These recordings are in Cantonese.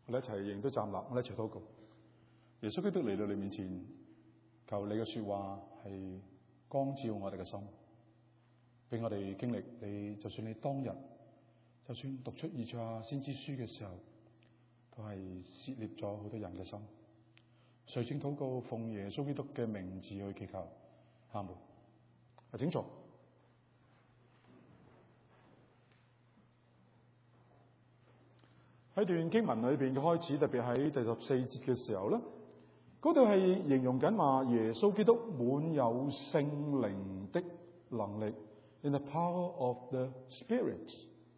我哋一齊認都站立，我哋一齊禱告。耶穌基督嚟到你面前，求你嘅說話係光照我哋嘅心，俾我哋經歷你。就算你當日，就算讀出以賽亞先知書嘅時候，都係撕裂咗好多人嘅心。垂聽禱告，奉耶穌基督嘅名字去祈求，阿門。請坐。喺段經文裏邊嘅開始，特別喺第14節嘅時候咧，嗰度係形容緊話耶穌基督滿有聖靈的能力 ，in the power of the Spirit。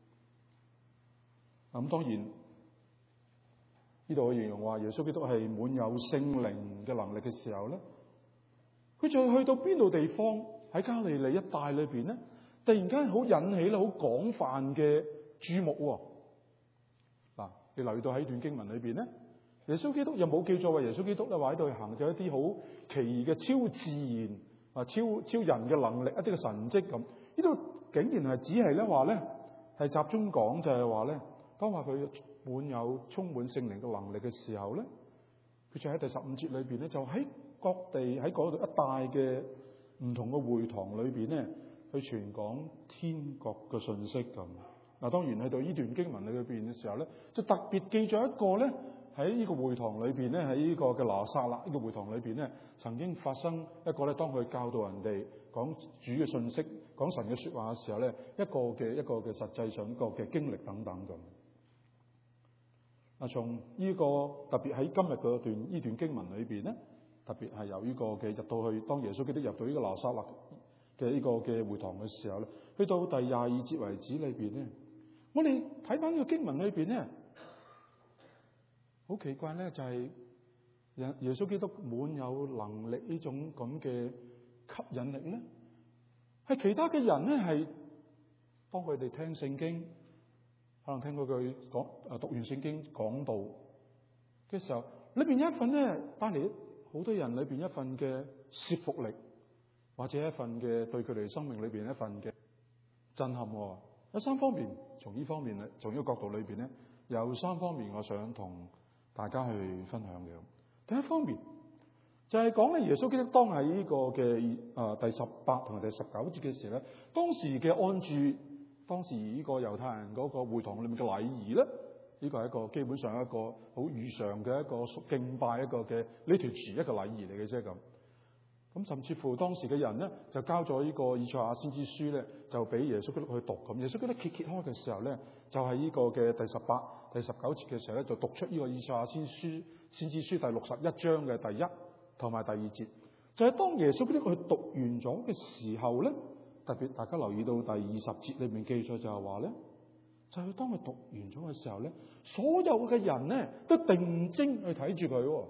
咁當然呢度形容話耶穌基督係滿有聖靈嘅能力嘅時候咧，佢再去到邊度地方喺加利利一帶裏邊咧，突然間好引起咧好廣泛嘅注目喎。你留意到喺段經文裏邊咧，耶穌基督又冇記載話耶穌基督咧話喺度行咗一啲好奇異嘅超自然超人嘅能力，一啲嘅神蹟咁。呢度竟然係只係咧話咧係集中講就係話咧，當話佢充滿聖靈嘅能力嘅時候咧，佢就喺第15節裏邊咧，就喺各地喺嗰度一帶嘅唔同嘅會堂裏邊咧，去傳講天國嘅信息咁。嗱，當然去到呢段經文裏邊嘅時候咧，就特別記咗一個咧喺呢個會堂裏邊咧，喺呢個嘅拿撒勒呢個會堂裏邊咧，曾經發生一個咧，當佢教導人哋講主嘅信息、講神嘅說話嘅時候咧，一個嘅實際上一個嘅經歷等等咁。嗱，從呢個特別喺今日呢段經文裏邊咧，特別係由呢個嘅入到去，當耶穌基督入到呢個拿撒勒嘅呢個嘅會堂嘅時候咧，去到第22節為止裏邊咧。我哋睇翻呢個經文裏邊咧，好奇怪咧，就係耶穌基督滿有能力呢種咁嘅吸引力咧，係其他嘅人咧係當佢哋聽聖經，可能聽過佢讀完聖經講道嘅時候，裏邊有一份咧帶嚟好多人裏邊一份嘅說服力，或者一份嘅對佢哋生命裏邊一份嘅震撼。有3方面，從呢方面咧，從呢個角度裏邊咧，有3方面我想同大家去分享嘅。第一方面就係講咧，耶穌基督當喺呢個嘅第18同埋第19節嘅時候咧，當時嘅安住，當時呢個猶太人嗰個會堂裏面嘅禮儀咧，呢個係一個基本上一個好預常嘅一個敬拜一個嘅liturgy一個禮儀嚟嘅啫咁。咁甚至乎當時嘅人咧，就交咗呢個以賽亞先知書咧，就俾耶穌基督去讀咁。耶穌基督揭開嘅時候咧，就係呢個嘅第18、第19節嘅時候咧，就讀出呢個以賽亞先知書第61章嘅第1同埋第2節。就係當耶穌基督去讀完咗嘅時候咧，特別大家留意到第20節裏面記載就係話咧，就係當佢讀完咗嘅時候咧，所有嘅人咧都定睛去睇住佢。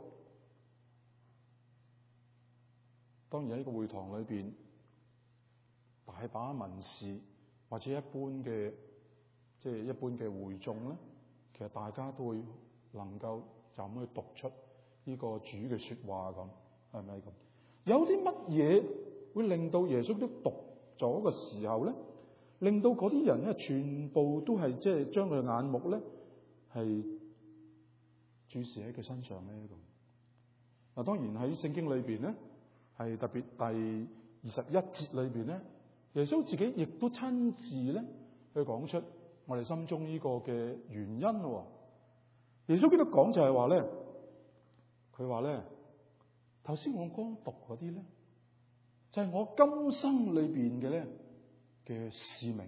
當然喺個會堂裏邊，大把文士或者一般嘅會眾咧，其實大家都會能夠就咁去讀出呢個主嘅說話咁，係咪咁？有啲乜嘢會令到耶穌基督讀咗嘅時候咧，令到嗰啲人咧全部都係將佢眼目咧係注視喺佢身上咧咁？嗱，當然喺聖經裏邊咧。係特別第21節裏邊咧，耶穌自己亦都親自咧去講出我哋心中呢個嘅原因。耶穌基督講就係話咧，佢話咧，頭先我剛讀嗰啲咧，就係我今生裏邊嘅咧嘅使命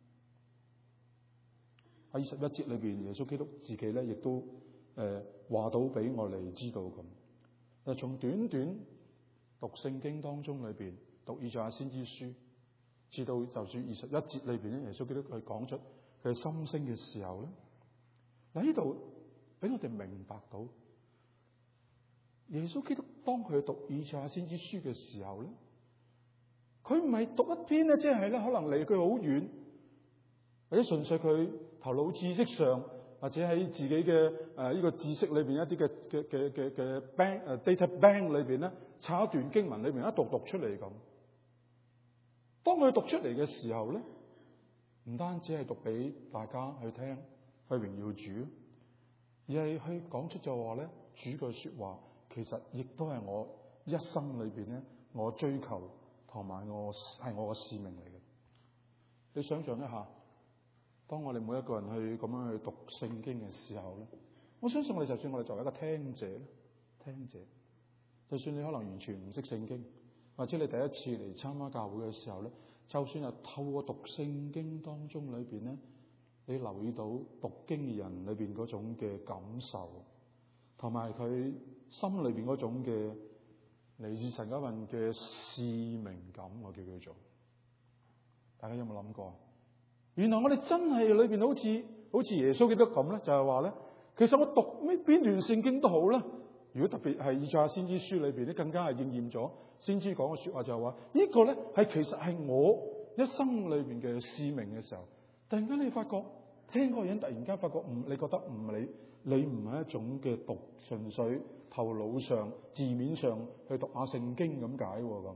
咁。喺21節裏邊，耶穌基督自己咧亦都話到俾我哋知道咁。嗱，從短短讀聖經當中裏邊，讀以賽亞先知書，至到就算21節裏邊咧，耶穌基督去講出佢心聲嘅時候咧，嗱，呢度俾我哋明白到，耶穌基督當佢讀以賽亞先知書嘅時候咧，佢唔係讀一篇咧，即係咧可能離佢好遠，或者純粹佢頭腦知識上，或者喺自己嘅呢個知識裏邊一啲嘅 data bank 裏邊咧，抄一段經文裏邊一讀出嚟咁。當佢讀出嚟嘅時候咧，唔單止係讀俾大家去聽，去榮耀主， 而係去講出就話咧，主嘅說話其實亦都係我一生裏邊咧，我追求同埋我嘅使命嚟嘅。你想象一下，當我哋每一個人去咁樣去讀聖經嘅時候咧，我相信我哋就算我哋作為一個聽者，就算你可能完全唔識聖經，或者你第一次嚟參加教會嘅時候咧，就算係透過讀聖經當中裏邊咧，你留意到讀經嘅人裏邊嗰種嘅感受，同埋佢心裏邊嗰種嘅嚟自神嗰份嘅使命感，我叫佢做。大家有冇諗過？原來我哋真係裏邊好似耶穌基督咁咧，就係話咧，其實我讀邊段聖經都好啦。如果特別係以賽亞先知書裏邊咧，更加係應驗咗先知講嘅說話，就係話呢個咧係其實係我一生裏邊嘅使命嘅時候，突然間你發覺聽嗰個人突然間發覺你覺得你唔係一種嘅讀純粹頭腦上字面上去讀下聖經咁解咁，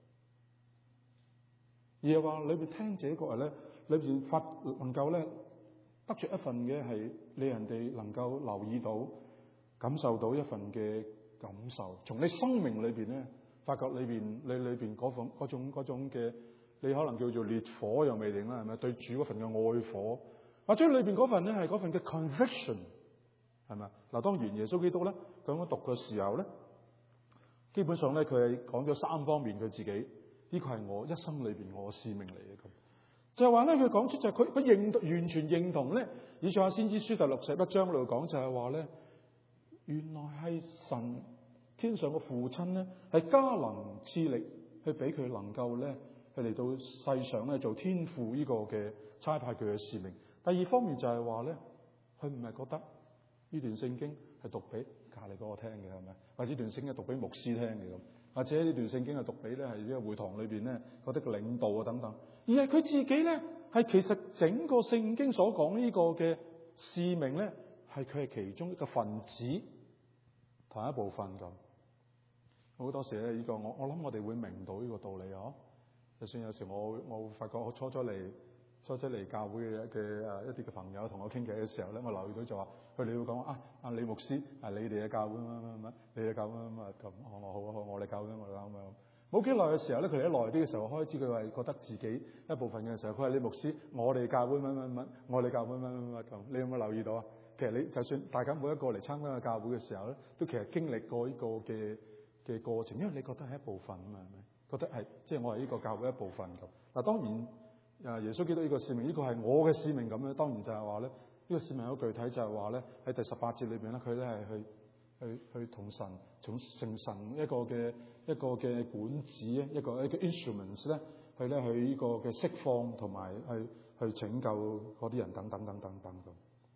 而係話裏邊聽者個人咧，裏邊能夠咧得着一份嘅係你人哋能夠留意到、感受到一份嘅感受，從你生命裏邊咧發覺你裏邊嗰種嘅，你可能叫做烈火又未定啦，係咪？對主嗰份嘅愛火，或者裏邊嗰份咧係嗰份嘅 conviction， 係咪？嗱，當然耶穌基督咧佢咁讀嘅時候咧，基本上咧佢係講咗三方面佢自己。呢個係我一生裏邊我嘅使命嚟嘅，咁就係話咧，佢講出就係佢完全認同咧。以賽亞先知書第61章裏講就係話咧，原來係神天上嘅父親咧，係加能賜力去俾佢能夠咧，去嚟到世上咧做天父呢個嘅差派佢嘅使命。第二方面就係話咧，佢唔係覺得呢段聖經係讀俾隔離嗰個聽嘅，係咪？或者呢段聖經係讀俾牧師聽嘅咁。或者呢段聖經係讀俾咧係呢個會堂裏邊咧嗰啲嘅領導啊等等，而係佢自己咧係其實整個聖經所講呢個嘅使命咧，係佢係其中一個分子同一部分咁。好多時咧呢個我諗我哋會明到呢個道理啊！就算有時我會發覺我初初嚟教會嘅一啲嘅朋友同我傾偈嘅時候咧，我留意到就話佢哋會講李牧師你哋嘅教會乜，你哋教會乜咁，我好我哋教會我哋咁樣。冇幾耐嘅時候咧，佢哋一耐啲嘅時候開始佢係覺得自己一部分嘅時候，佢話李牧師我哋教會乜，我哋教會乜咁。你有冇留意到啊？其實你就算大家每一個嚟參加個教會嘅時候咧，都其實經歷過呢個嘅過程，因為你覺得係一部分啊嘛，係咪？覺得係即係我係呢個教會一部分咁。嗱，當然耶穌基督呢個使命，呢個係我嘅使命咁咧。當然就係話咧，呢個使命好具體就係話咧，喺第18節裏邊咧，佢咧係去同神從成神一個嘅管子一個 instruments 咧，去呢個嘅釋放同埋去拯救嗰啲人等等咁。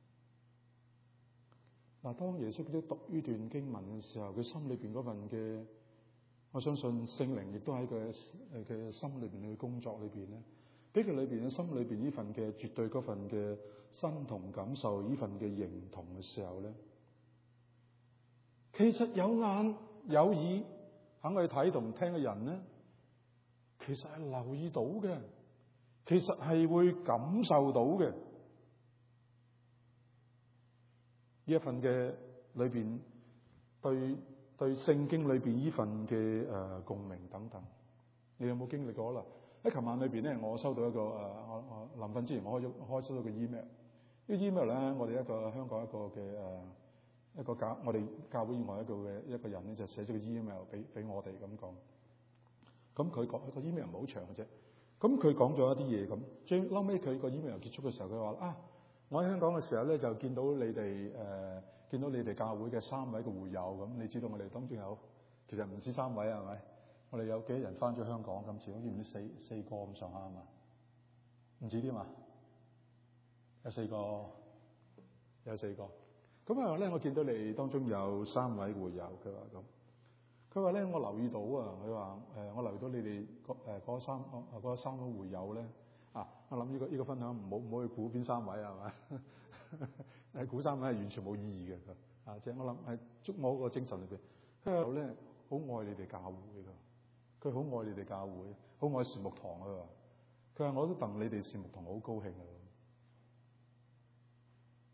嗱，當耶穌基督讀呢段經文嘅時候，佢心裏邊嗰份嘅，我相信聖靈亦都喺佢嘅心裏邊去工作裏邊咧，俾佢裏邊嘅心裏邊呢份嘅絕對嗰份嘅身同感受，呢份嘅認同嘅時候咧，其實有眼有耳肯去睇同聽嘅人咧，其實係留意到嘅，其實係會感受到嘅。呢一份嘅裏邊對聖經裏邊呢份嘅共鳴等等，你有冇經歷過啦？喺琴晚裏邊咧，我收到一個我臨瞓之前我收到個 email。呢個 email 咧，我哋一個香港一個嘅我哋教會以外一個人咧，就寫咗個 email 俾我哋咁講。咁佢講個 email 唔係好長嘅啫。咁佢講咗一啲嘢咁，最後尾佢個 email 結束嘅時候，佢話我喺香港嘅時候咧，就見到你哋教會嘅3位嘅會友咁。你知道我哋當中有其實唔止3位係咪？我哋有幾多人翻咗香港？今次好似唔知四個咁上下啊嘛？唔止添嘛？有4個。咁佢話咧，我見到你當中有3位會友。佢話咁。佢話咧，我留意到啊。佢話我留意到你哋嗰3位會友咧。我諗呢個分享唔好去估邊3位係咪？估3位係完全冇意義嘅。即係我諗係捉我個精神裏邊。佢話咧好愛你哋教會㗎。佢好愛你哋教會，好愛善牧堂啊！佢話我都戥你哋善牧堂好高興啊！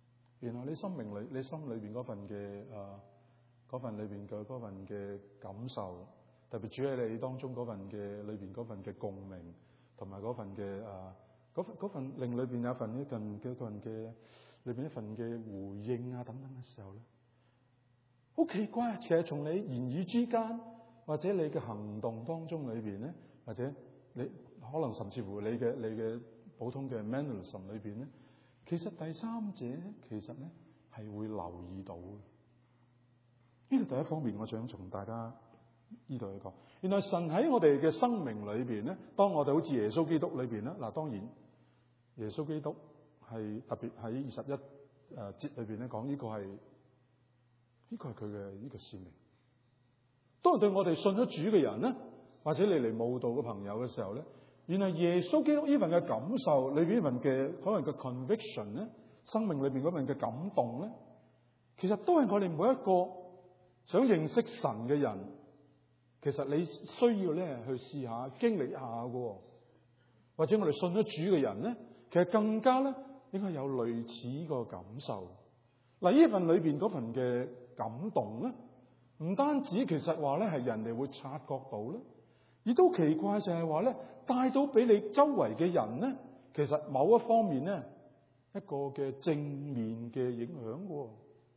然後你心裏邊嗰份嘅嗰份裏邊嘅嗰份嘅感受，特別主喺你當中嗰份嘅裏邊嗰份嘅共鳴，同埋嗰份嘅嗰份令裏邊有一份嘅裏邊一份嘅回應啊等等嘅時候咧，好奇怪！其實從你言語之間，或者你嘅行動當中裏邊咧，或者你可能甚至乎你嘅普通嘅 mannerism 裏邊咧，其實第三者其實咧係會留意到嘅。呢個第一方面，我想從大家呢度去講。原來神喺我哋嘅生命裏邊咧，當我哋好似耶穌基督裏邊咧，嗱當然耶穌基督係特別喺21節裏邊咧講呢個係佢嘅呢個使命。當然對我哋信咗主嘅人咧，或者你嚟慕道嘅朋友嘅時候咧，原來耶穌基督呢份嘅感受裏邊呢份嘅可能嘅 conviction 咧，生命裏邊嗰份嘅感動咧，其實都係我哋每一個想認識神嘅人，其實你需要咧去試下經歷一下嘅，或者我哋信咗主嘅人咧，其實更加咧應該有類似呢個感受。嗱，呢份裏邊嗰份嘅感動咧，唔單止其實話咧係人哋會察覺到咧，亦都奇怪就係話咧帶到俾你周圍嘅人咧，其實某一方面咧一個嘅正面嘅影響嘅。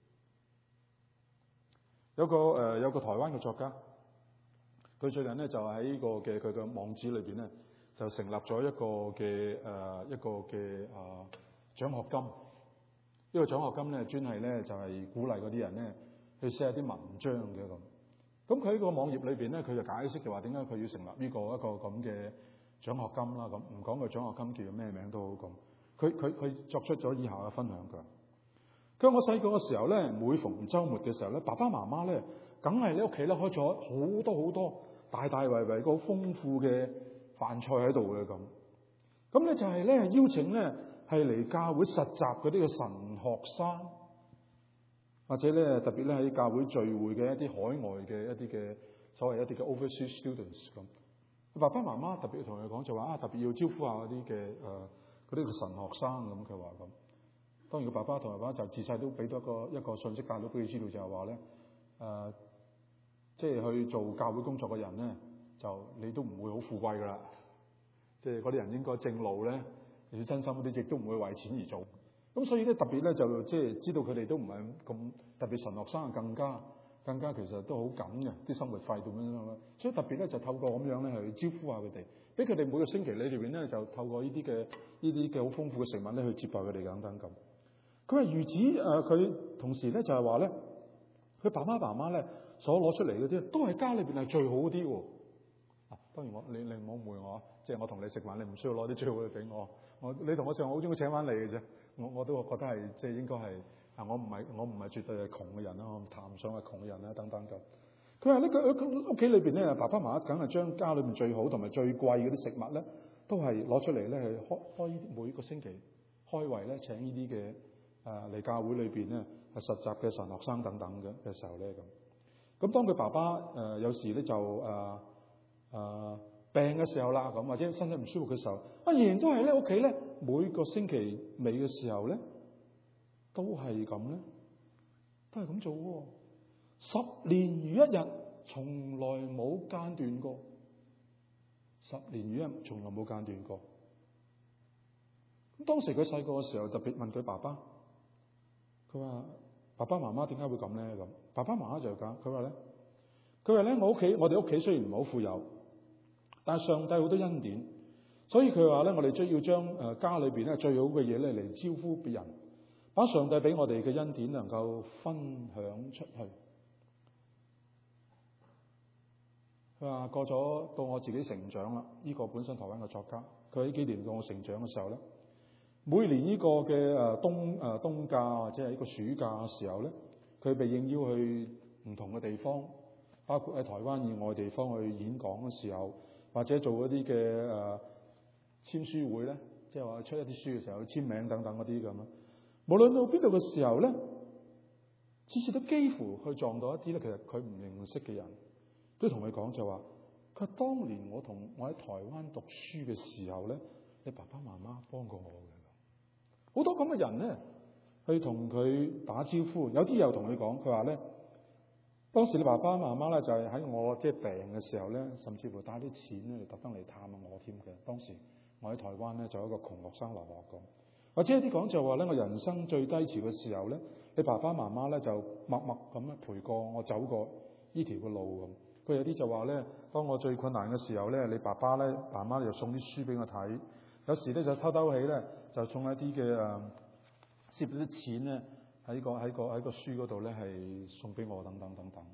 有個台灣嘅作家，佢最近咧就喺呢個嘅佢嘅網址裏邊咧，就成立咗一個嘅獎學金。呢個獎學金咧專係咧就係鼓勵嗰啲人咧去寫一啲文章嘅咁。咁佢喺個網頁裏邊咧，佢就解釋就話點解佢要成立呢一個咁嘅獎學金啦。咁唔講個獎學金叫做咩名都好咁。佢作出咗以下嘅分享㗎。佢話我細個嘅時候咧，每逢週末嘅時候咧，爸爸媽媽咧，梗係你屋企咧開咗好多大大圍圍個好豐富嘅飯菜喺度嘅咁。咁咧就係咧邀請咧係嚟教會實習嗰啲嘅神學生，或者咧特別咧喺教會聚會嘅一啲海外嘅一啲嘅所謂一啲嘅 overseas students 咁。爸爸媽媽特別同佢講就話特別要招呼下嗰啲嘅嗰啲嘅神學生咁。佢話咁。當然，個爸爸同媽媽就自細都俾咗一個信息帶到俾佢知道，就係話咧，即係去做教會工作嘅人咧，就你都唔會好富貴噶啦。即係嗰啲人應該正路咧，你要真心嗰啲，亦都唔會為錢而做。咁所以咧，特別咧就即係知道佢哋都唔係咁特別，神學生更加其實都好緊嘅啲生活費咁樣啦。所以特別咧就透過咁樣咧去招呼下佢哋，俾佢哋每個星期裏邊咧就透過呢啲嘅好豐富嘅食物咧去接待佢哋等等咁。佢話如此佢同時咧就係話咧，佢爸爸媽媽咧所攞出嚟嗰啲都係家裏邊係最好啲喎。當然你唔好誤會我，即係我同你食飯，你唔需要攞啲最好嘅俾我。你同我食，我好中意請翻你嘅啫。我都覺得係即係應該係我唔係絕對係窮嘅人啦，我談唔上係窮嘅人啦等等咁。佢話呢佢屋企裏邊咧，爸爸媽媽梗係將家裏邊最好同埋最貴嗰啲食物咧，都係攞出嚟咧去開每個星期開胃咧請呢啲嘅。嚟教會裏邊咧係實習嘅神學生等等嘅時候咧咁當佢爸爸有時咧就病嘅時候啦咁，或者身體唔舒服嘅時候，仍然都係咧屋企咧每個星期尾嘅時候咧都係咁咧，都係咁做喎，10年如一日，從來冇間斷過，10年如一日，從來冇間斷過。咁當時佢細個嘅時候，特別問佢爸爸。佢話：爸爸媽媽點解會咁咧？咁爸爸媽媽就講：佢話咧，我哋屋企雖然唔係好富有，但係上帝好多恩典，所以佢話咧，我哋要將家裏邊咧最好嘅嘢咧嚟招呼別人，把上帝俾我哋嘅恩典能夠分享出去。佢話過咗到我自己成長啦，呢個本身台灣嘅作家，佢喺幾年到我成長嘅時候咧。每年呢個嘅冬假或者係呢個暑假嘅時候咧，佢被應邀去唔同嘅地方，包括喺台灣以外地方去演講嘅時候，或者做一啲嘅簽書會咧，即係話出一啲書嘅時候簽名等等嗰啲咁啊。無論到邊度嘅時候咧，次次都幾乎去撞到一啲咧，其實佢唔認識嘅人，都同佢講就話：佢話當年我喺台灣讀書嘅時候咧，你爸爸媽媽幫過我嘅。好多咁嘅人咧， 去同佢打招呼。有啲又同佢講，佢話咧，當時你爸爸媽媽咧就係喺我即係病嘅時候咧，甚至乎帶啲錢咧特登嚟探下我添嘅。當時我喺台灣咧做一個窮學生留學過。或者有啲講就話咧，我人生最低潮嘅時候咧，你爸爸媽媽咧就默默咁樣陪過我走過呢條嘅路咁。佢有啲就話咧，當我最困難嘅時候咧，你爸爸咧媽媽就送啲書俾我睇，有時咧就偷偷起咧就送一啲嘅攝咗啲錢咧喺個書嗰度咧係送俾我等等等等。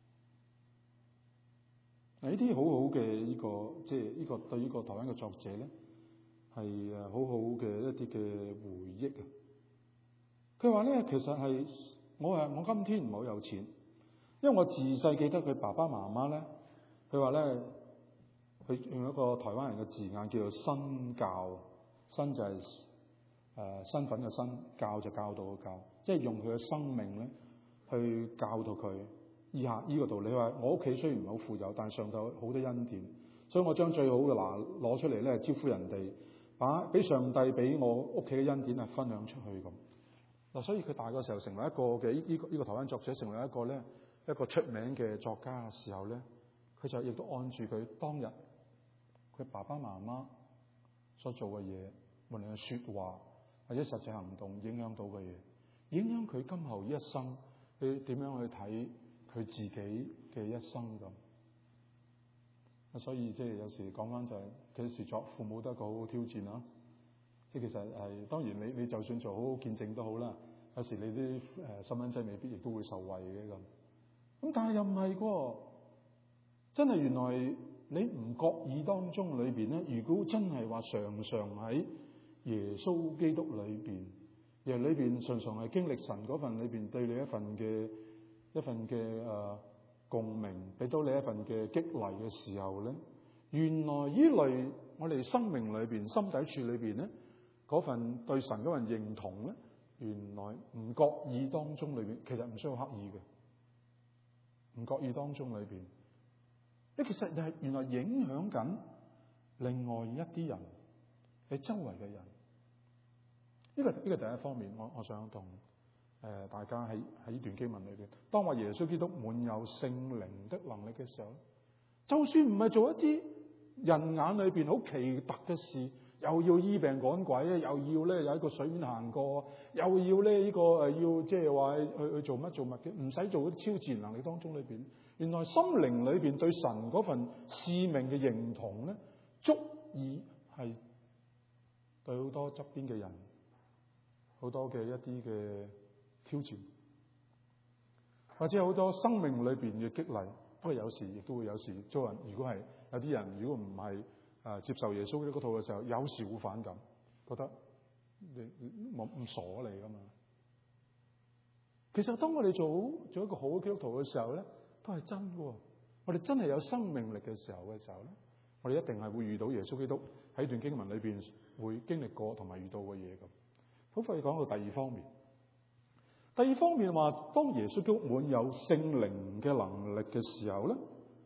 嗱，呢啲好好嘅呢個即係呢個對呢個台灣嘅作者咧係好好嘅一啲嘅回憶啊！佢話咧，其實係我今天唔係好有錢，因為我自細記得佢爸爸媽媽咧，佢話咧，佢用一個台灣人嘅字眼叫做身教，身就係身份嘅身，教就教導嘅教，即係用佢嘅生命咧去教導佢。以下呢個道理話，我屋企雖然唔係好富有，但係上帝好多恩典，所以我將最好嘅攞出嚟咧招呼人哋，俾上帝俾我屋企嘅恩典係分享出去咁。嗱，所以佢大個時候成為一個嘅呢個台灣作者，成為一個出名嘅作家嘅時候咧，佢就亦都按住佢當日佢爸爸媽媽所做嘅嘢，無論係說話或者實際行動影響到嘅嘢，影響佢今後一生去點樣去睇佢自己嘅一生咁。所以即係有時講翻就係，幾時作父母都係一個好好挑戰啦。即係其實係當然你就算做好好見證都好啦，有時你啲細蚊仔未必亦都會受惠嘅咁。咁但係又唔係喎，真係原來你唔覺意當中裏邊咧，如果真係話常常喺耶穌基督裏邊，而裏邊常常係經歷神嗰份裏邊對你一份嘅共鳴，俾到你一份嘅激勵嘅時候咧，原來呢類我哋生命裏邊心底處裏邊咧，嗰份對神嗰份認同咧，原來唔覺意當中裏邊，其實唔需要刻意嘅。唔覺意當中裏邊，你其實係原來影響緊另外一啲人，你周圍嘅人。呢個第一方面，我想同大家喺呢段經文裏邊，當話耶穌基督滿有聖靈的能力嘅時候，就算唔係做一啲人眼裏邊好奇特嘅事，又要醫病趕鬼咧，又要咧有一個水面行過，又要咧呢個要即係話去做乜嘅，唔使做啲超自然能力當中裏邊，原來心靈裏邊對神嗰份使命嘅認同咧，足以係對好多側邊嘅人好多嘅一啲嘅挑戰，或者好多生命裏邊嘅激勵。不過有時亦都會有時做人，如果係有啲人如果唔係接受耶穌嗰套嘅時候，有時會反感，覺得你唔傻嚟噶嘛。其實當我哋做一個好嘅基督徒嘅時候咧，都係真嘅。我哋真係有生命力嘅時候咧，我哋一定係會遇到耶穌基督喺段經文裏邊會經歷過同埋遇到嘅嘢咁。好快講到第二方面。第二方面話，當耶穌基督滿有聖靈嘅能力嘅時候咧，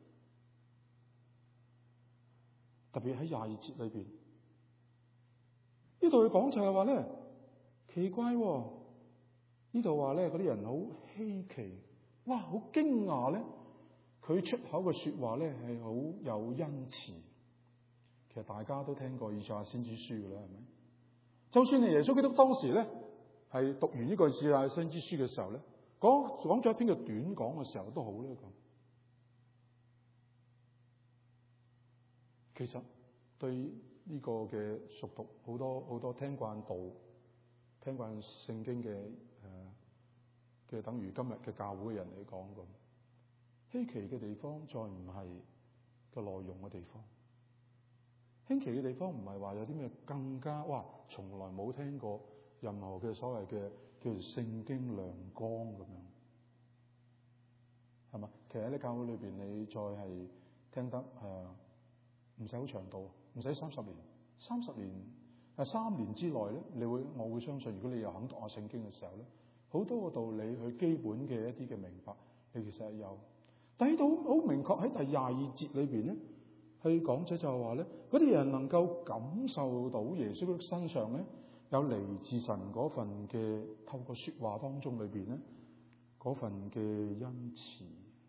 特別喺22節裏邊，呢度佢講就係話咧，奇怪喎，呢度話咧嗰啲人好稀奇，哇，好驚訝咧，佢出口嘅說話咧係好有恩慈。其實大家都聽過以賽亞先知書嘅啦，係咪？就算係耶穌基督當時咧係讀完呢個以賽亞先知書嘅時候咧，講咗一篇嘅短講嘅時候都好咧咁。其實對呢個嘅熟讀好多聽慣道、聽慣聖經嘅等於今日嘅教會嘅人嚟講咁，稀奇嘅地方再唔係個內容嘅地方。稀奇嘅地方唔係話有啲咩更加從來冇聽過任何嘅所謂嘅叫做聖經亮光咁樣，係嘛？其實喺教會裏邊，你再係聽得唔使好長度，唔使30年，30年3年之內咧，我會相信，如果你又肯讀下聖經嘅時候咧，好多個道理佢基本嘅一啲嘅明白，你其實係有。但係到好明確喺第22節裏邊咧，佢講者就係話咧，嗰啲人能夠感受到耶穌身上咧有嚟自神嗰份嘅透過說話當中裏邊咧嗰份嘅恩慈，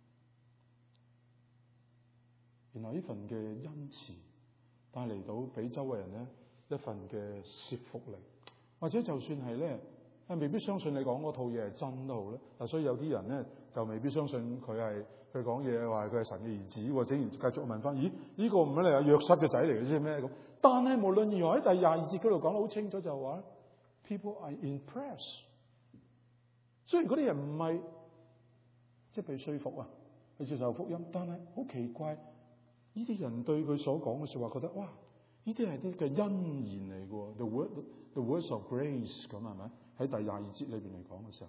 然後呢份嘅恩慈帶嚟到俾周圍人咧一份嘅說服力，或者就算係咧未必相信你講嗰套嘢係真都好咧。嗱，所以有啲人咧就未必相信佢講嘢話佢係神嘅兒子，或者然繼續問翻：咦，呢個唔係你係約瑟嘅仔嚟嘅啫咩？咁，但係無論如何喺第22節嗰度講得好清楚，就話 people are impressed。雖然嗰啲人唔係即係被說服啊，去接受福音，但係好奇怪，呢啲人對佢所講嘅說話覺得哇，呢啲係啲嘅恩言嚟嘅，the words of grace 咁係咪？喺第22節裏邊嚟講嘅時候，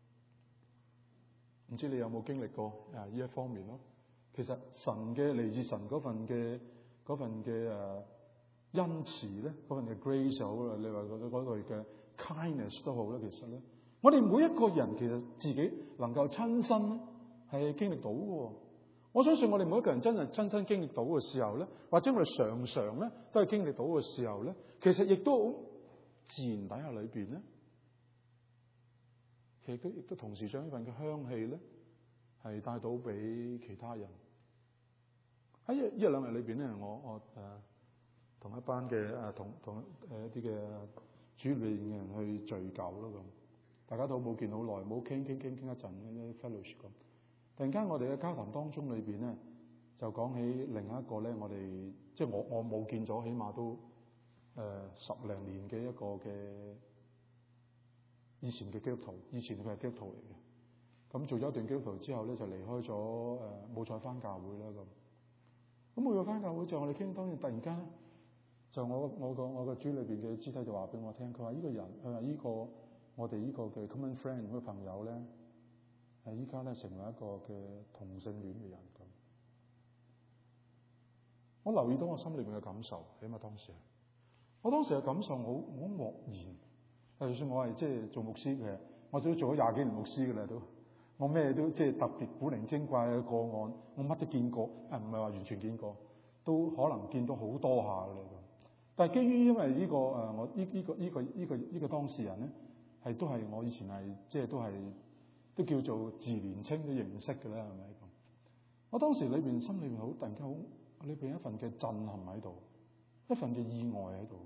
唔知你有冇經歷過呢一方面咯？其實神嘅嚟自神嗰份嘅恩慈咧，嗰份嘅 grace 好啦，你話嗰類嘅 kindness 都好啦。其實咧，我哋每一個人其實自己能夠親身咧係經歷到嘅。我相信我哋每一個人真係親身經歷到嘅時候咧，或者我哋常常咧都係經歷到嘅時候咧，其實亦都好自然底下裏邊咧，其實亦都同時將呢份嘅香氣咧係帶到俾其他人。喺一兩日裏邊咧，我同一班嘅同一啲嘅主內嘅人去聚舊咯咁，大家都冇見好耐，冇傾一陣嘅 fellowship 咁。突然間我哋嘅交談當中裏邊咧，就講起另一個咧，我哋即係我冇見咗，起碼都10零年嘅一個嘅以前嘅基督徒，以前佢係基督徒嚟嘅。咁做咗一段基督徒之後咧，就離開咗冇再翻教會啦咁。咁冇再翻教會就我哋傾，當然突然間咧，就我個主裏邊嘅肢體就話俾我聽，佢話呢個人，佢話呢個我哋呢個嘅 common friend 嗰個朋友咧，係依家咧成為一個嘅同性戀嘅人咁。我留意到我心裏邊嘅感受，起碼當時嘅感受好愕然。就算我係即係做牧師嘅，我都做咗20幾年牧師嘅啦都。我咩都即係特別古靈精怪嘅個案，我乜都見過，唔係話完全見過，都可能見到好多下嘅啦咁。但係基於因為呢個我呢個當事人咧，係都係我以前係即係都叫做自年青都認識嘅啦，係咪咁？我當時心裏邊好突然間好裏邊一份嘅震撼喺度，一份嘅意外喺度。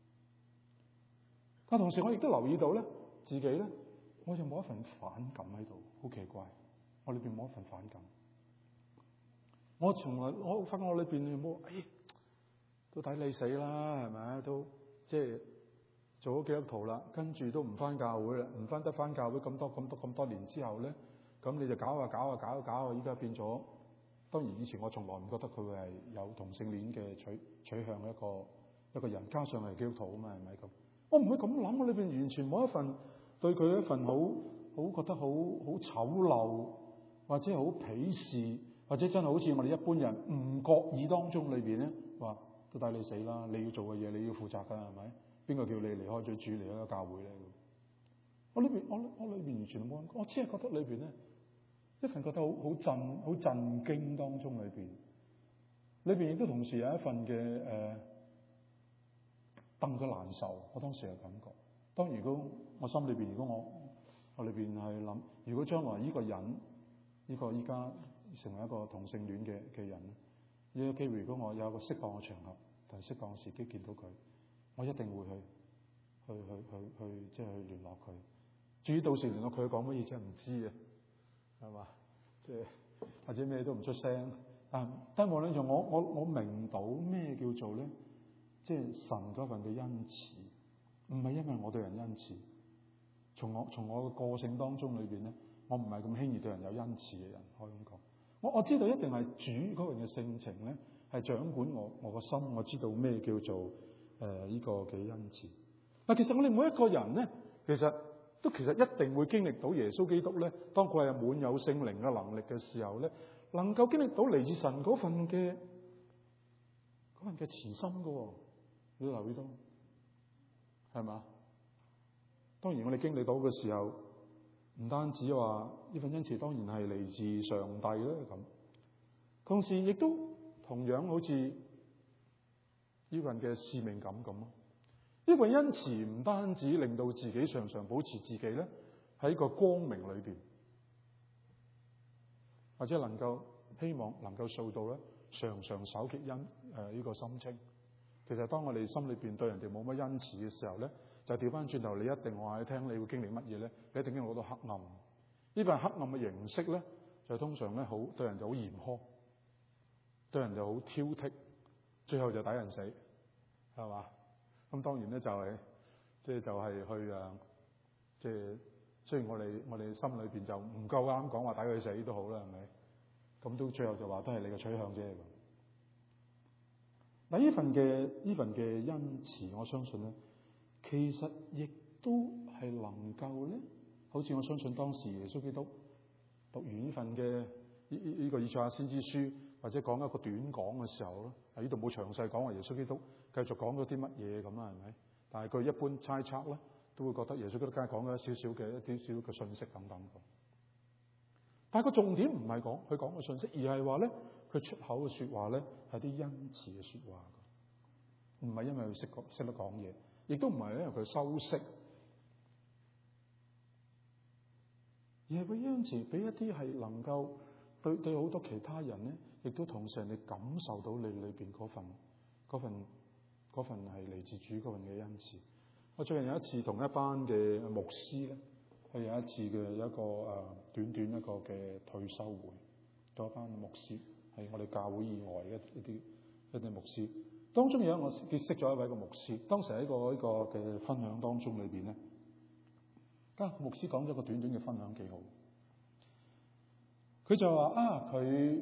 但同時我亦都留意到咧，自己咧，我就冇一份反感喺度，好奇怪，我裏邊冇一份反感。我發覺我裏邊冇，都抵你死啦，係咪？都即係做咗基督徒啦，跟住都唔翻教會啦，唔翻得翻教會咁多年之後咧，咁你就搞啊，依家變咗。當然以前我從來唔覺得佢係有同性戀嘅取向一個人，加上係基督徒啊嘛，係咪咁？我唔會咁諗，我裏邊完全冇一份對佢一份好覺得好醜陋，或者好鄙視，或者真係好似我哋一般人唔覺意當中裏邊咧話都抵你死啦！你要做嘅嘢你要負責㗎，係咪？邊個叫你離開咗主離開咗教會咧？我裏邊完全冇，我只係覺得裏邊咧一份覺得好震驚當中裏邊亦都同時有一份嘅戥佢難受。我當時嘅感覺，當如果我心裏邊，如果我裏邊係諗，如果將來呢個人呢個依家成為一個同性戀嘅人，呢個機會如果我有一個適當嘅場合同適當嘅時機見到佢，我一定會去即係去聯絡佢。至於到時聯絡佢講乜嘢真係唔知啊，係嘛？即係或者咩都唔出聲。但無論從我明到咩叫做咧，即係神嗰份嘅恩慈，唔係因為我對人恩慈。從我嘅個性當中裏邊咧，我唔係咁輕易對人有恩慈嘅人，可以咁講。我知道一定係主嗰樣嘅性情咧，係掌管我個心。我知道咩叫做呢個嘅恩慈。嗱，其實我哋每一個人咧，其實一定會經歷到耶穌基督咧，當佢係滿有聖靈嘅能力嘅時候咧，能夠經歷到嚟自神嗰份嘅慈心㗎。你留意到係嘛？當然我哋經歷到嘅時候，唔單止話呢份恩慈當然係嚟自上帝啦咁，同時亦都同樣好似呢份嘅使命感咁咯。 呢個恩慈唔單止令到自己常常保持自己咧喺個光明裏邊，或者希望能夠做到咧常常守潔呢個心清。其實當我哋心裏邊對人哋冇乜恩慈嘅時候咧，就調翻轉頭，你一定話你聽，你會經歷乜嘢咧？你一定經歷好多黑暗。呢個係黑暗嘅形式咧，就通常咧好對人就好嚴苛，對人就好挑剔，最後就抵人死，係嘛？咁當然咧就係即係去雖然我哋心裏邊就唔夠啱講話抵佢死都好啦，係咪？咁都最後就話都係你嘅取向啫。嗱，呢份嘅恩慈，我相信咧，其實亦都係能夠咧，好似我相信當時耶穌基督讀完呢份嘅呢個以賽亞先知書，或者講一個短講嘅時候咧，喺呢度冇詳細講話耶穌基督繼續講咗啲乜嘢咁啦，係咪？但係佢一般猜測咧，都會覺得耶穌基督梗係講咗一啲少少嘅信息等等。但係個重點唔係講佢講嘅信息，而係話咧，佢出口嘅說話咧係啲恩慈嘅說話，唔係因為佢識得講嘢，亦都唔係因為佢修飾，而係佢恩慈俾一啲係能夠對好多其他人咧，亦都同時人哋感受到你裏邊嗰份係嚟自主嗰份嘅恩慈。我最近有一次同一班嘅牧師咧，佢有一次嘅一個短一個嘅退休會，有一班牧師係我哋教會以外嘅一啲牧師，當中有我結識咗一位嘅牧師。當時喺呢個嘅分享當中裏邊咧，牧師講咗個短嘅分享幾好。佢就話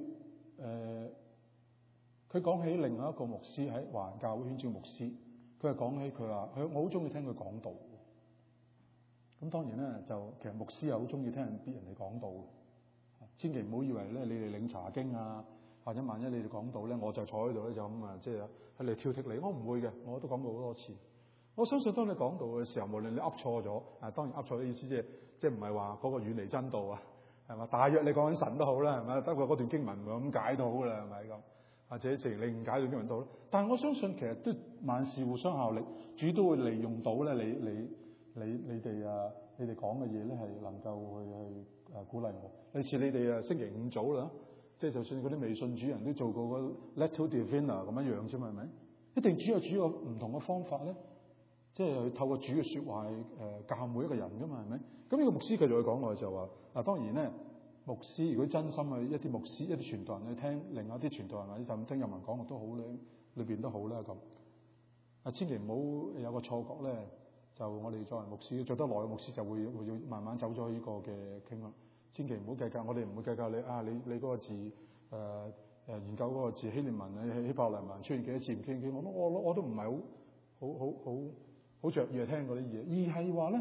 佢講起另外一個牧師喺華人教會圈子嘅牧師，佢係講起佢話我好中意聽佢講道。咁當然咧，就其實牧師又好中意聽別人哋講道。千祈唔好以為咧，你哋領查經啊，或者萬一你哋講道咧，我就坐喺度咧就咁啊，即係喺度挑剔你。我唔會嘅，我都講過好多次。我相信當你講道嘅時候，無論你噏錯咗，當然噏錯嘅意思即係唔係話嗰個遠離真道啊，係嘛？大約你講緊神都好啦，係咪？不過嗰段經文唔咁解都好啦，係咪咁？或者直情你誤解段經文都好啦。但係我相信其實都萬事互相效力，主都會利用到咧你哋講嘅嘢咧，係能夠去鼓勵我。類似你哋星期五早啦，即係就算嗰啲未信主人都做過個 Lectio Divina 咁樣樣啫嘛，係咪？一定主有個唔同嘅方法咧，即係透過主嘅說話教每一個人噶嘛，係咪？咁呢個牧師繼續去講我就話當然咧，牧師如果真心去一啲牧師一啲傳道人去聽另外一啲傳道人或者甚至聽人民講嘅都好咧，裏邊都好啦咁。千祈唔好有個錯覺咧。就我哋作為牧師做得耐嘅牧師就會要慢慢走咗呢個嘅傾啦。千祈唔好計較，我哋唔會計較你嗰個字研究嗰個字希臘文希伯來文出現幾多次唔傾，我都唔係好着意聽嗰啲嘢，而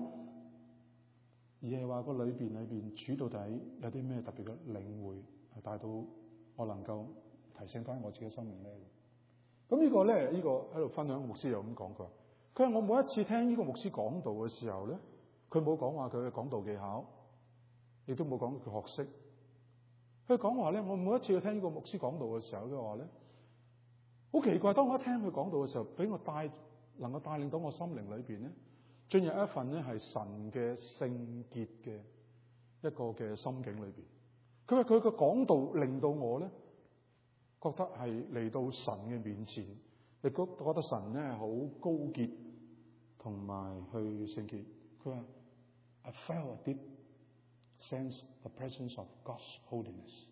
係話個裏邊主到底有啲咩特別嘅領會係帶到我能夠提升翻我自己生命咧。咁呢個喺度分享，牧師又咁講過。佢話我每一次聽呢個牧師講道嘅時候咧，佢冇講話佢嘅講道技巧，亦都冇講佢學識。佢講話咧，我每一次去聽呢個牧師講道嘅時候嘅話咧，好奇怪。當我一聽佢講道嘅時候，俾我能夠帶領到我心靈裏邊咧，進入一份咧係神嘅聖潔嘅一個嘅心境裏邊。佢話佢嘅講道令到我咧覺得係嚟到神嘅面前，亦都覺得神咧好高潔。同埋去聖潔，佢話 I felt a deep sense the presence of God's holiness。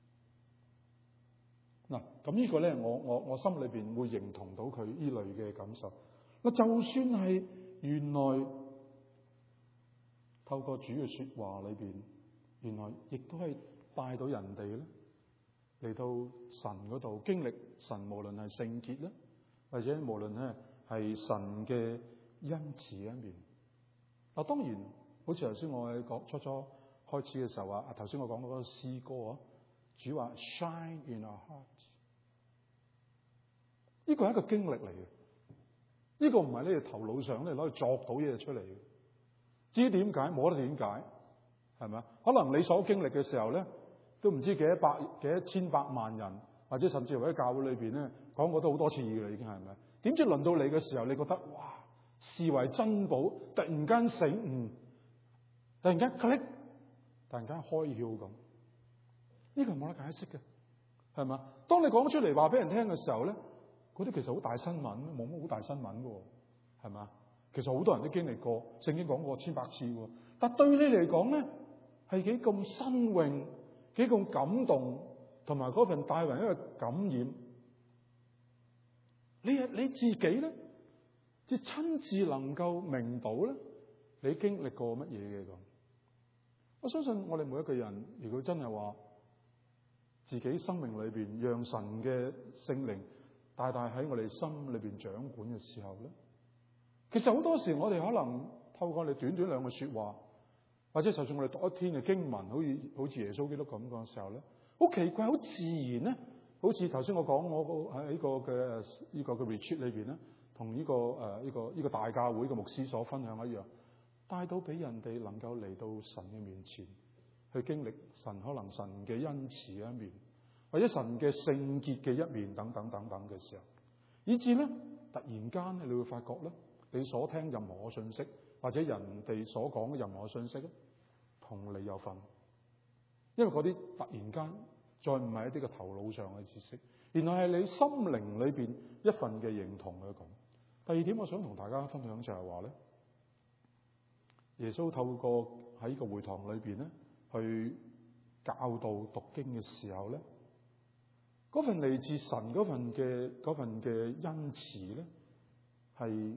嗱，咁呢個咧，我心裏邊會認同到佢呢類嘅感受。嗱，就算係原來透過主嘅說話裏邊，原來亦都係帶到人哋咧嚟到神嗰度經歷神，無論係聖潔咧，或者無論咧係神嘅恩慈一面。嗱，當然好似頭先我講初開始嘅時候頭先我講嗰個詩歌主話 shine in our hearts， 呢個係一個經歷嚟嘅，呢個唔係你哋頭腦上咧攞去作到嘢出嚟嘅。至於點解，冇得點解，係咪？可能你所經歷嘅時候咧，都唔知幾多千百萬人，或者甚至乎喺教會裏邊咧講過都好多次嘅啦，已經係咪？點知輪到你嘅時候，你覺得哇！ 視為珍寶，突然間醒悟，突然間 click， 突然間開竅咁，呢個係冇得解釋嘅，係嘛？當你講出嚟話俾人聽嘅時候咧，嗰啲其實好大新聞，冇乜好大新聞嘅，係嘛？其實好多人都經歷過，聖經講過千百次喎。但對你嚟講咧，係幾咁新穎，幾咁感動，同埋嗰份帶人一個感染。你自己咧，即係親自能夠明到咧，你經歷過乜嘢嘅咁？我相信我哋每一個人，如果真係話自己生命裏邊讓神嘅聖靈大大喺我哋心裏邊掌管嘅時候咧，其實好多時我哋可能透過你短短兩句說話，或者就算我哋讀一天嘅經文，好似耶穌基督咁講嘅時候咧，好奇怪，好自然咧，好似頭先我講我喺呢個嘅 retreat 裏邊咧，同呢個大教會嘅牧師所分享一樣，帶到俾人哋能夠嚟到神嘅面前，去經歷神可能神嘅恩慈嘅一面，或者神嘅聖潔嘅一面等等等等嘅時候，以至咧突然間你會發覺咧，你所聽任何嘅信息，或者人哋所講嘅任何嘅信息咧，同你有份，因為嗰啲突然間再唔係一啲嘅頭腦上嘅知識，原來係你心靈裏邊一份嘅認同嘅咁。第二點，我想同大家分享就係話咧，耶穌透過喺呢個會堂裏邊咧，去教導讀經嘅時候咧，嗰份嚟自神嗰份嘅恩慈咧，係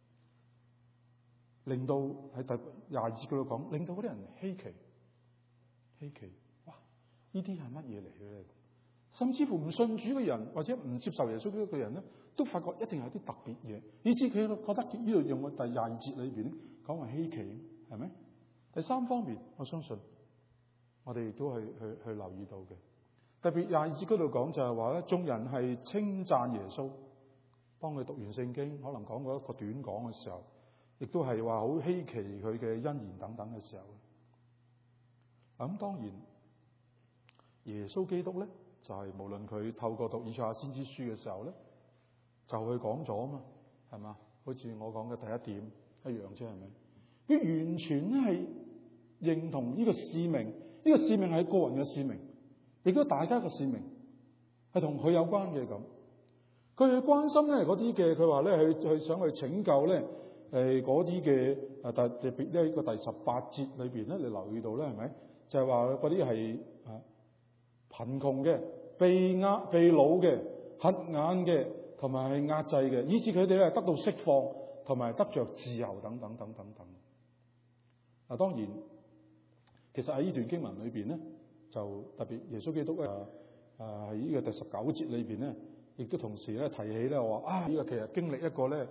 令到喺第22節嗰度講，令到嗰啲人稀奇，哇！呢啲係乜嘢嚟嘅咧？甚至乎唔信主嘅人或者唔接受耶穌呢個人咧，都發覺一定有啲特別嘢，以至佢覺得呢度用個第22節裏邊咧講話稀奇，係咪？第三方面，我相信我哋亦都去留意到嘅，特別22節嗰度講就係話咧，眾人係稱讚耶穌，當佢讀完聖經，可能講過一個短講嘅時候，亦都係話好稀奇佢嘅恩言等等嘅時候。咁當然，耶穌基督咧就係無論佢透過讀以賽亞先知書嘅時候咧，就佢講咗啊嘛，係嘛？好似我講嘅第一點一樣啫，係咪？佢完全咧係認同呢個使命，呢個使命係個人嘅使命，亦都大家嘅使命，係同佢有關嘅咁。佢去關心咧嗰啲嘅，佢話咧佢想去拯救咧嗰啲嘅特別呢個第18節裏邊咧，你留意到咧係咪？就係話嗰啲係貧窮嘅、被擄嘅、瞎眼嘅，同埋係壓制嘅，以致佢哋咧得到釋放，同埋得着自由等等等等等。嗱，當然，其實喺呢段經文裏邊咧，就特別耶穌基督喺呢個第19節裏邊咧，亦都同時咧提起咧話呢個其實經歷一個咩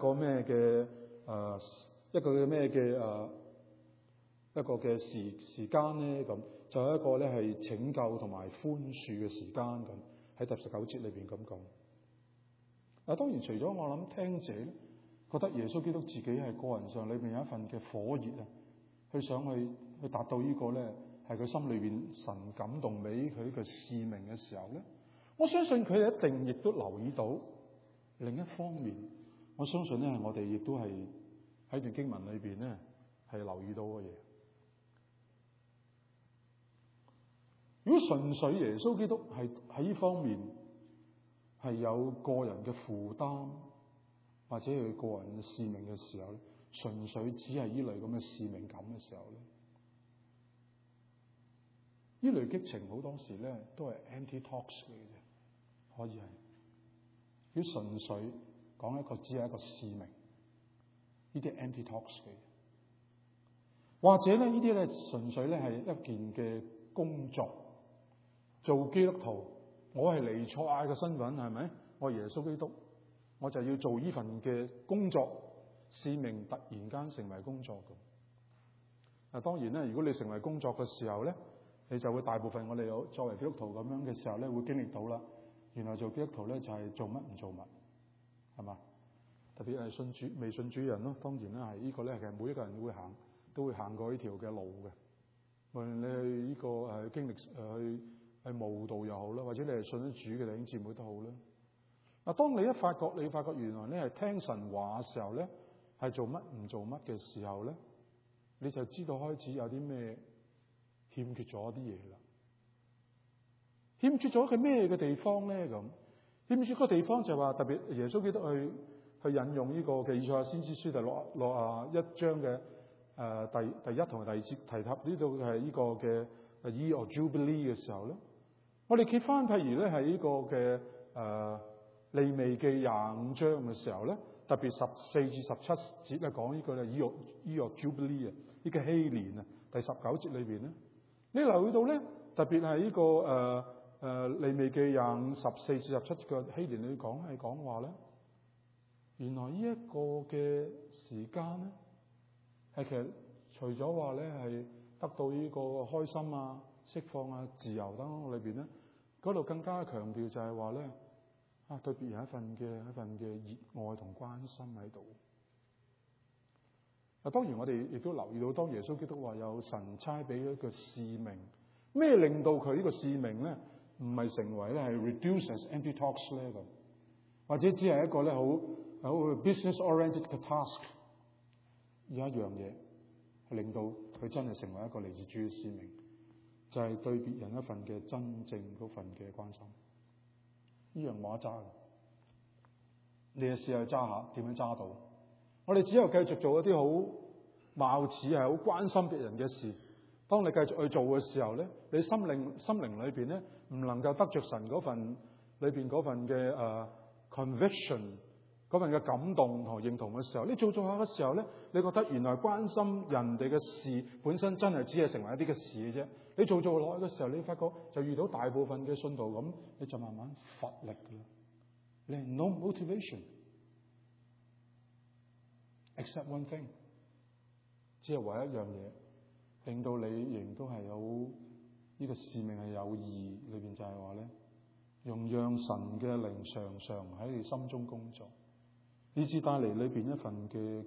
嘅時間咧咁，就係一個咧係拯救同埋寬恕嘅時間咁，喺第19節裏邊咁講。嗱，當然除咗我諗聽者咧覺得耶穌基督自己係個人上裏邊有一份嘅火熱啊，佢想去達到呢個咧係佢心裏邊神感動俾佢嘅使命嘅時候咧，我相信佢哋一定亦都留意到另一方面，我相信咧我哋亦都係喺段經文裏邊咧係留意到嘅嘢。如果純粹耶穌基督係喺呢方面係有個人嘅負擔，或者佢個人嘅使命嘅時候咧，純粹只係呢類咁嘅使命感嘅時候咧，呢類激情好多時咧都係 anti-talks 嚟嘅啫，可以係。如果純粹講一個只係一個使命，呢啲 anti-talks 嚟嘅，或者咧呢啲咧純粹咧係一件嘅工作。做基督徒，我係彌賽亞嘅身份，係咪？我係耶穌基督，我就要做呢份嘅工作，使命突然間成為工作咁。嗱，當然咧，如果你成為工作嘅時候咧，你就會大部分我哋有作為基督徒咁樣嘅時候咧，會經歷到啦。原來做基督徒咧就係做乜唔做乜，係嘛？特別係信主未信主人咯，當然啦係呢個咧，其實每一個人都會行過呢條嘅路嘅。無論你去呢個經歷去慕道又好啦，或者你係信咗主嘅弟兄姊妹都好啦。嗱，當你發覺原來你係聽神話嘅時候咧， 係做乜唔做乜嘅時候咧，你就知道開始有啲咩欠缺咗啲嘢啦。欠缺咗嘅咩嘅地方咧？咁欠缺個地方就係話，特別耶穌基督去引用呢個嘅以賽亞先知書第61章嘅第一同第二節提及呢度係呢個嘅 Year of Jubilee 嘅時候咧，我哋揭翻譬如咧係呢個嘅利未記25章嘅時候咧，特別14至17節咧講呢個 Year of Jubilee 啊，呢個禧年啊，第19節裏邊咧，你留意到咧，特別係呢個利未記25 14至17嘅禧年裏講話咧，原來呢一個嘅時間咧，係其實除咗話咧係得到呢個開心啊、釋放啊、自由等等裏邊咧，嗰度更加強調就係話咧對別人一份嘅熱愛同關心喺度。當然我哋亦都留意到，當耶穌基督話有神差俾一個使命，咩令到佢呢個使命咧唔係成為咧係 reduce as empty talks 咧咁，或者只係一個咧好 business oriented 嘅 task， 有一樣嘢係令到佢真係成為一個嚟自主嘅使命，就係對別人一份嘅真正嗰份嘅關心。呢樣冇得揸嘅，你試下揸下點樣揸到？我哋只有繼續做一啲好貌似係好關心別人嘅事。當你繼續去做嘅時候咧，你心靈裏邊咧唔能夠得着神嗰份裏邊嗰份嘅conviction， 嗰份嘅感動同認同嘅時候，你做下嘅時候咧，你覺得原來關心人哋嘅事本身真係只係成為一啲嘅事嘅啫。你做落去嘅時候，你發覺就遇到大部分嘅信徒咁，你就慢慢乏力㗎啦。你係 no motivation except one thing， 只係唯一一樣嘢令到你仍然都係有呢個使命係有意義裏邊，就係話咧，用讓神嘅靈常常喺你心中工作，以致帶嚟裏邊一份嘅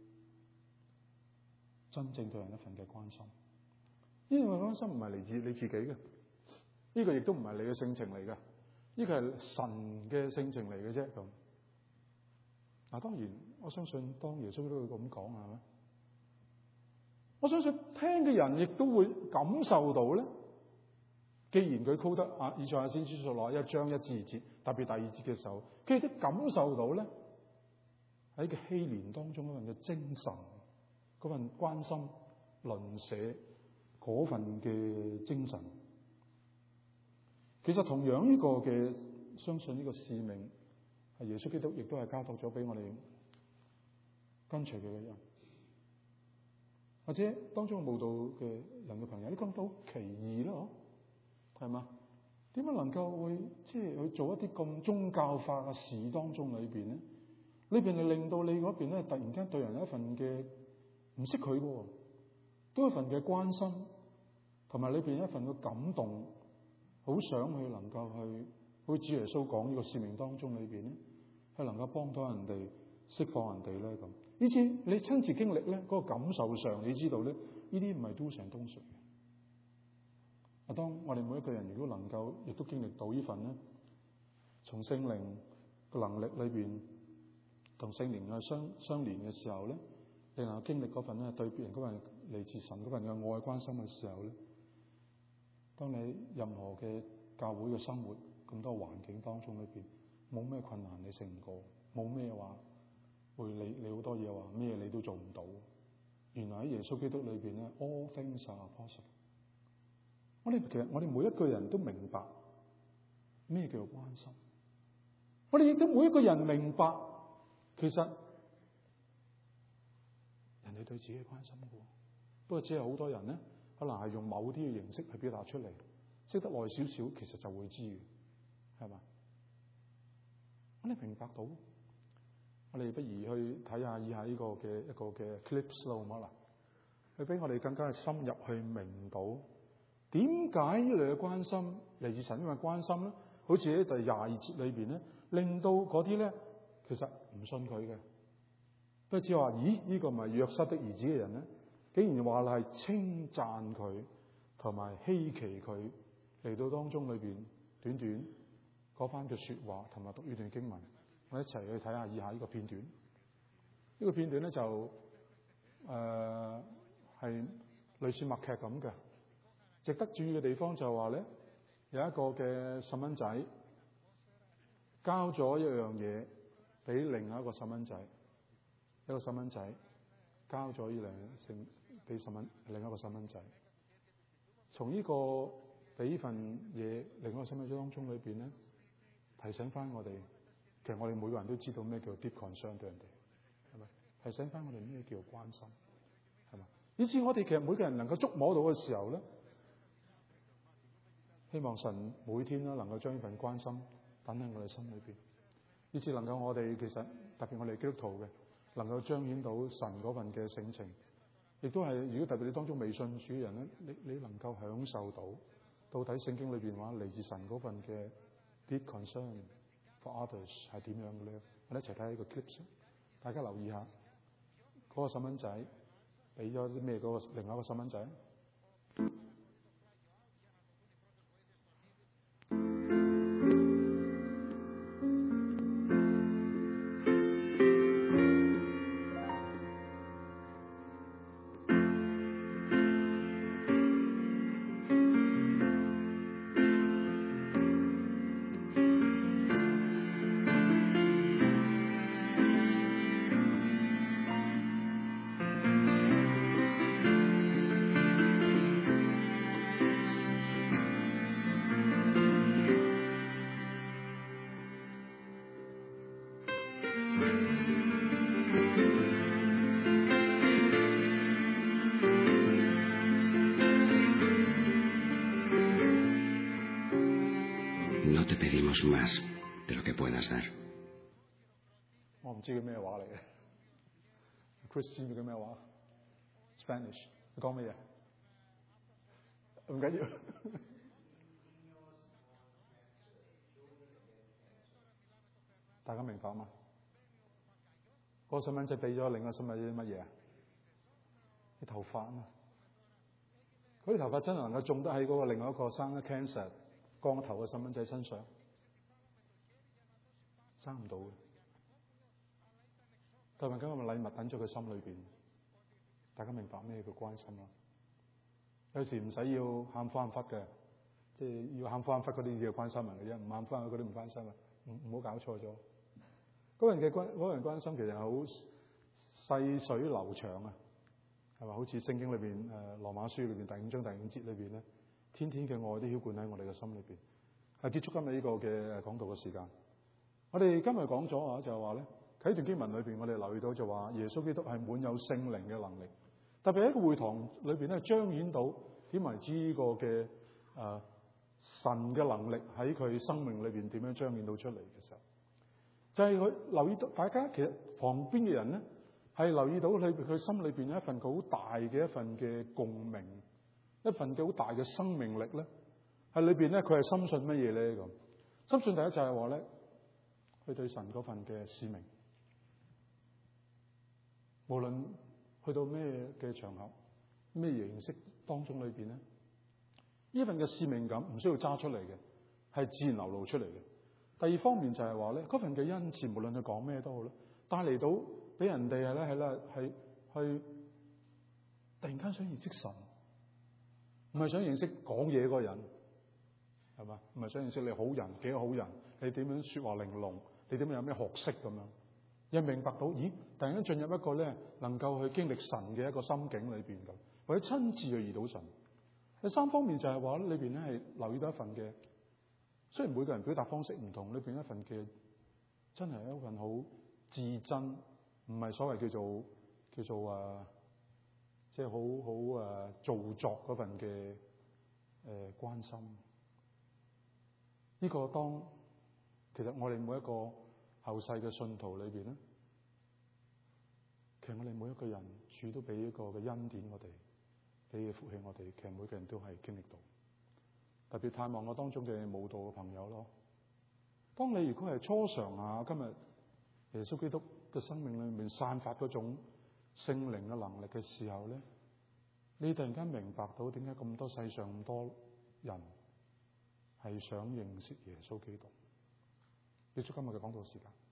真正對人一份嘅關心。呢樣嘅關心唔係嚟自你自己嘅，呢個亦都唔係你嘅性情嚟嘅，呢個係神嘅性情嚟嘅啫。咁嗱，當然我相信當耶穌都會咁講係咪？我相信聽嘅人亦都會感受到咧。既然佢 quote 得以賽亞先知書61章1至2節，特別第2節嘅時候，佢亦都感受到咧喺個禧年當中嗰份嘅精神，嗰份關心鄰舍嗰份嘅精神。其實同樣呢個嘅相信呢個使命係耶穌基督亦都係交託咗俾我哋跟隨佢嘅人，或者當中慕道嘅人嘅朋友，你覺得好奇異咯？係嘛？點解能夠會去做一啲咁宗教化嘅事當中裏邊咧？裏邊係令到你嗰邊咧，突然間對人有一份嘅唔識佢嘅，都有一份嘅關心，同埋裏邊有一份嘅感動，好想去能夠去，好似主耶穌講呢個使命當中裏邊咧，係能夠幫到人哋釋放人哋咧咁。以至你親自經歷咧，嗰個感受上，你知道咧，呢啲唔係都成東水嘅。當我哋每一個人如果能夠亦都經歷到呢份咧，從聖靈嘅能力裏邊同聖靈嘅相連嘅時候咧，你能夠經歷嗰份咧對別人嗰份嚟自神嗰份嘅愛關心嘅時候咧，當你任何嘅教會嘅生活咁多環境當中裏邊，冇咩困難你勝唔過，冇咩話會你好多嘢話咩你都做唔到。原來喺耶穌基督裏邊咧 ，all things are possible。其實我哋每一個人都明白咩叫做關心，我哋亦都每一個人明白，其實人哋對自己關心嘅，不過只係好多人咧，可能係用某啲嘅形式去表達出嚟，識得耐少少，其實就會知嘅，係嘛？我哋明白到，我哋不如去睇下以下呢個嘅一個嘅 clips 咯，好唔好啦？去俾我哋更加深入去明到。點解呢類嘅關心嚟自神嘅關心咧？好似喺第22節裏邊咧，令到嗰啲咧其實唔信佢嘅，都只話咦呢個唔係約瑟的兒子嘅人咧，竟然話係稱讚佢同埋稀奇佢嚟到當中裏邊短短嗰番嘅說話，同埋讀呢段經文，我一齊去睇下以下呢個片段。 呢個片段咧就係類似默劇咁嘅。值得注意嘅地方就係話咧，有一個嘅細蚊仔交咗一樣嘢俾另一個細蚊仔，一個細蚊仔交咗呢兩性俾另一個細蚊仔。從呢個俾份嘢另一個細蚊仔當中裏邊咧，提醒翻我哋，其實我哋每個人都知道咩叫 deep concern 對人哋，係咪？提醒翻我哋咩叫關心，係嘛？以至我哋其實每個人能夠觸摸到嘅時候咧，希望神每天都能夠將呢份關心等喺我哋心裏邊，以至能夠我哋其實特別我哋基督徒嘅，能夠彰顯到神嗰份嘅性情，亦都係如果特別你當中未信主嘅人咧，你能夠享受到底聖經裏邊話嚟自神嗰份嘅 deep concern for others 係點樣嘅咧？我哋一齊睇下呢個 clip， 大家留意下嗰個細蚊仔俾咗啲咩嗰個另外一個細蚊仔。 No te pedimos más de lo que puedas dar. 我唔知佢咩話嚟嘅 ，Chris 知唔知佢咩話 ？Spanish， 佢講乜嘢？唔緊要。大家明白嗎？嗰個細蚊仔俾咗另一個細蚊仔乜嘢啊？啲頭髮啊嘛，嗰啲頭髮真係能夠種得喺嗰個另外一個生咗 cancer 光頭嘅細蚊仔身上，生唔到嘅。但係今日禮物等咗佢心裏邊，大家明白咩叫關心啦？有時唔使要喊苦喊忽嘅，即係要喊苦喊忽嗰啲叫關心人嘅啫，唔喊苦喊忽嗰啲唔關心啊！唔好搞錯咗。嗰人關心其實係好細水流長啊，係咪？好似聖經裏邊羅馬書裏邊第5章第5節裏邊咧，天天嘅愛都澆灌喺我哋嘅心裏邊。係結束今日呢個嘅講道嘅時間。我哋今日講咗啊，就係話咧喺段經文裏邊，我哋留意到就話耶穌基督係滿有聖靈嘅能力，特別喺個會堂裏邊咧彰顯到點為之呢個嘅神嘅能力喺佢生命裏邊點樣彰顯到出嚟嘅時候。就係佢留意到，大家其實旁邊嘅人咧，係留意到佢心裏邊有一份好大嘅一份嘅共鳴，一份嘅好大嘅生命力咧，喺裏邊咧，佢係深信乜嘢咧？咁深信第一就係話咧，佢對神嗰份嘅使命，無論去到咩嘅場合、咩形式當中裏邊咧，呢份嘅使命感唔需要揸出嚟嘅，係自然流露出嚟嘅。第二方面就係話咧，嗰份嘅恩賜，無論佢講咩都好咧，帶嚟到俾人哋係去突然間想認識神，唔係想認識講嘢嗰個人，係嘛？唔係想認識你好人幾個好人，你點樣說話玲瓏，你點樣有咩學識咁樣，又明白到，咦？突然間進入一個咧能夠去經歷神嘅一個心境裏邊咁，或者親自去遇到神。第三方面就係話咧，裏邊咧係留意到一份嘅。雖然每個人表達方式唔同，裏邊一份嘅真係一份好至真，唔係所謂叫做即係好做作嗰份嘅關心。呢個當其實我哋每一個後世嘅信徒裏邊咧，其實我哋每一個人主都俾一個嘅恩典我哋，俾嘅福氣我哋，其實每個人都係經歷到。特別探望我當中嘅慕道嘅朋友咯。當你如果係初嘗下今日耶穌基督嘅生命裏面散發嗰種聖靈嘅能力嘅時候咧，你突然間明白到點解咁多世上咁多人係想認識耶穌基督。結束今日嘅講道時間。